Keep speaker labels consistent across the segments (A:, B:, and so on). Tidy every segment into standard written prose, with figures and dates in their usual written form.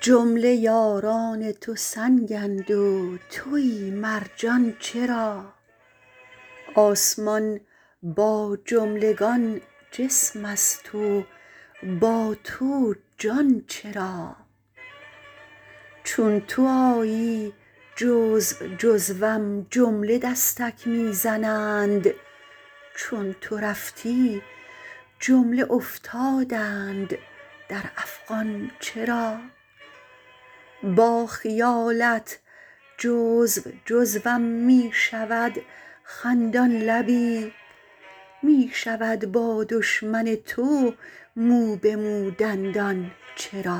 A: جمله یاران تو سنگند و تویی مرجان چرا؟ آسمان با جملگان جسم است و با تو جان چرا؟ چون تو آیی جزوم جمله دستک می زنند، چون تو رفتی جمله افتادند در افغان چرا؟ با خیالت جزوم می شود خندان لبی، می شود با دشمن تو مو به مو دندان چرا؟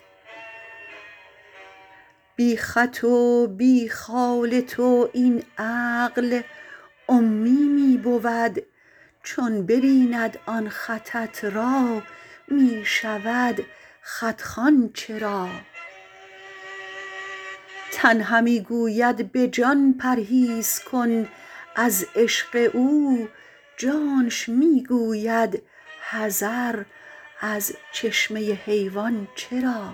A: بی خط و بی خال تو این عقل امی می بود، چون ببیند آن خطت را می شود خط خوان چرا؟ تن همی گوید به جان پرهیز کن از عشق او، جانش می گوید حذر از چشمه حیوان چرا؟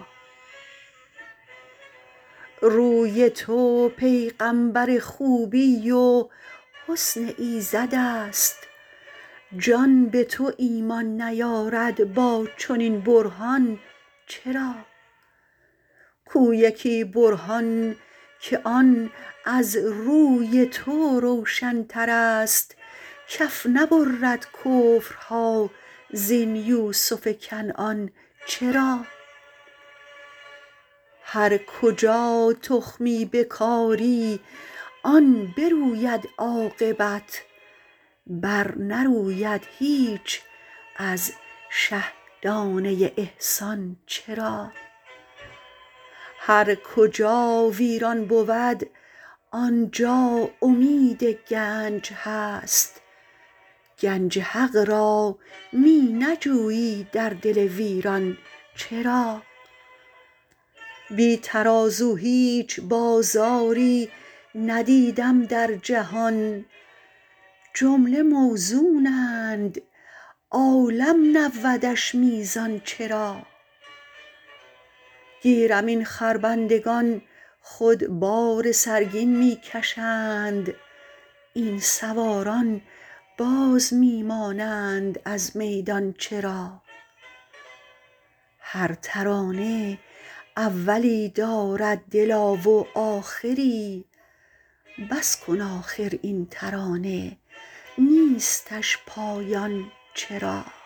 A: روی تو پیغامبر خوبی و حسن ایزد است، جان به تو ایمان نیارد با چنین برهان چرا؟ کو یکی برهان که آن از روی تو روشن تر است، کف نبرد کفرها زین یوسف کنعان چرا؟ هر کجا تخمی بکاری آن بروید عاقبت، بر نروید هیچ از شه دانه احسان چرا؟ هر کجا ویران بود آنجا امید گنج هست، گنج حق را می نجویی در دل ویران چرا؟ بی ترازو هیچ بازاری ندیدم در جهان، جمله موزونند عالم نبودش میزان چرا؟ گیرم این خربندگان خود بار سرگین می کشند، این سواران باز می مانند از میدان چرا؟ هر ترانه اولی دارد دلا و آخری، بس کن آخر این ترانه نیستش پایان چرا؟